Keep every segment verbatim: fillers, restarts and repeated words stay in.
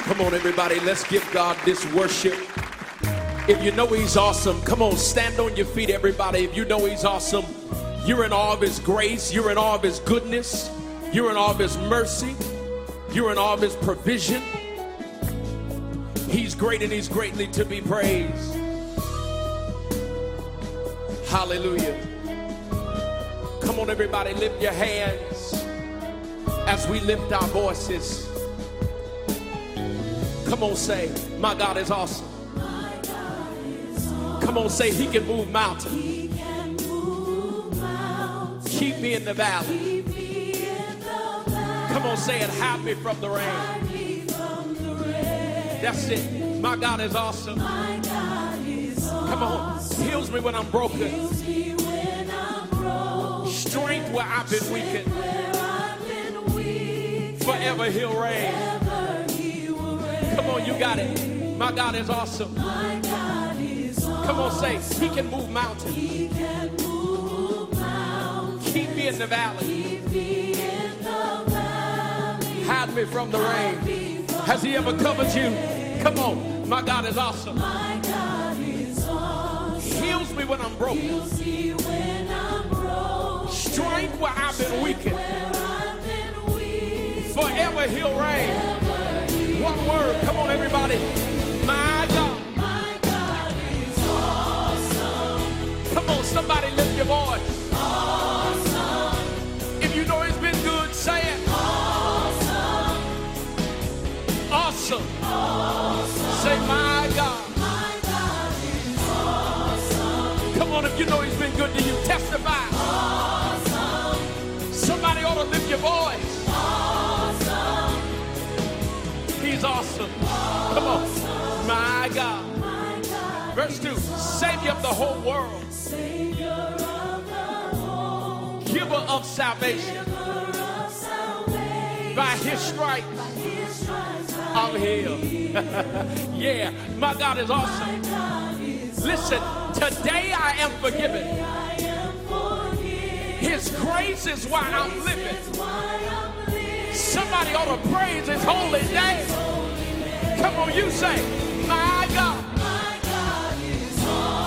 Come on, everybody, let's give God this worship. If you know he's awesome, come on, stand on your feet, everybody. If you know he's awesome, you're in awe of his grace, you're in awe of his goodness, you're in awe of his mercy, you're in awe of his provision. He's great and he's greatly to be praised. Hallelujah. Come on, everybody, lift your hands as we lift our voices. Come on, say, my God is awesome. My God is awesome. Come on, say, he can move mountains. He can move mountains. Keep me in the valley. Keep me in the valley. Come on, say it, hide me from the rain. Hide me from the rain. That's it. My God is awesome. My God is awesome. Come on, heals me when I'm broken. Heals me when I'm broken. Strength where I've been weakened. Where I've been weak. Forever he'll reign. Forever he will reign. Come on, you got it. My God is awesome. My God is awesome. Come on, say, he can move mountains. He can move mountains. Keep me in the valley. Keep me in the valley. Hide me from the rain. Has he ever covered you? Come on, my God is awesome. My God is awesome. Heals me when I'm broken. Heals me when I'm broken. Strength where I've been weakened. Where I've been weak. Forever he'll reign. One word, come on, everybody. My God. My God is awesome. Come on, somebody lift your voice. Awesome. If you know he's been good, say it. Awesome. Awesome. Awesome. Say, my God. My God is awesome. Come on, if you know he's been good to you, testify. Awesome. Somebody ought to lift your voice. Awesome. He's awesome. Come on. My God. My God. Verse two. Savior of the whole world. Savior of the whole. Giver of salvation. Giver of salvation. By his stripes By his stripes I'm healed. Yeah, my God is awesome. my God is Listen, today I am forgiven. I am forgiven. His grace is why I'm living. Is why I'm living. Somebody ought to praise his holy name. Come on, you say, my God. My God is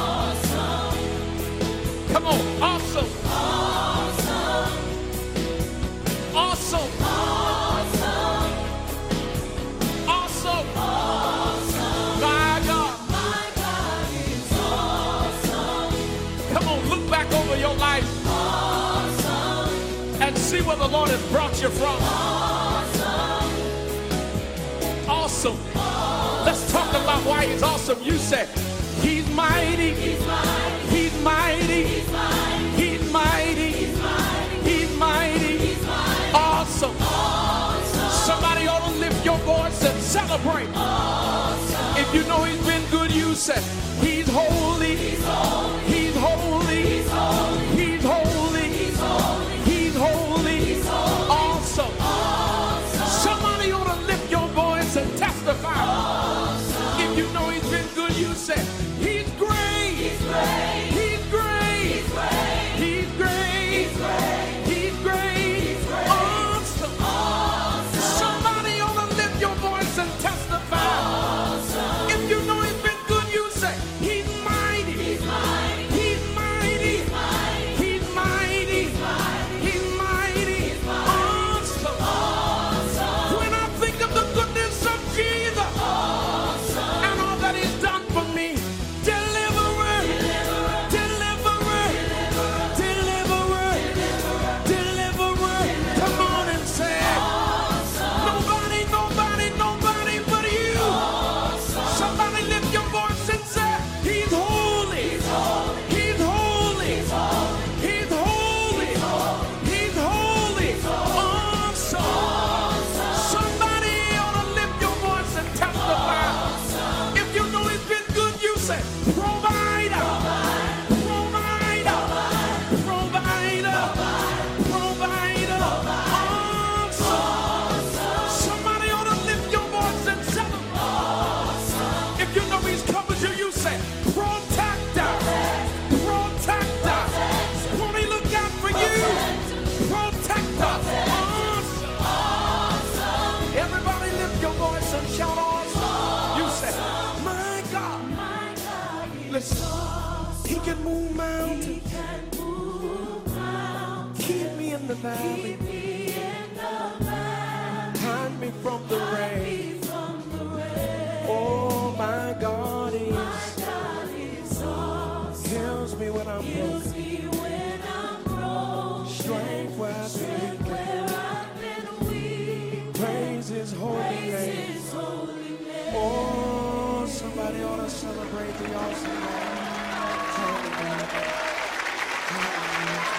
awesome. Come on, awesome, Awesome. awesome, Awesome. awesome. Awesome. My God. My God is awesome. Come on, look back over your life Awesome. and see where the Lord has brought you from. Awesome. Awesome. Let's talk about why he's awesome. You say, he's mighty. He's mighty. He's mighty. He's mighty. He's mighty. He's mighty. He's mighty. He's mighty. Awesome. Awesome. Somebody ought to lift your voice and celebrate. Awesome. If you know he's been good, you say, he's holy. He's holy. He's holy. He's holy. He's holy. He's holy. He's holy. He's holy. Awesome. Awesome. Somebody ought to lift your voice and testify. Awesome. If you know he's been good, you say, he's great. He's great. He's great. He's great. He's great. He's great. He's great. He's great. Awesome. Awesome. Somebody ought to lift your voice and testify. Awesome. If you know he's been good, you say, he's mighty. valley. Keep me in the valley. Hide me from the Hide rain. me from the rain. Oh, my God is. My God is awesome. Heals me when I'm Heals broken. me when I'm broken. Strength where I've Strength been where I've been weak. Praise His holy Praise name. His holy name. Oh, somebody ought to celebrate the awesome God. Hallelujah. Hallelujah.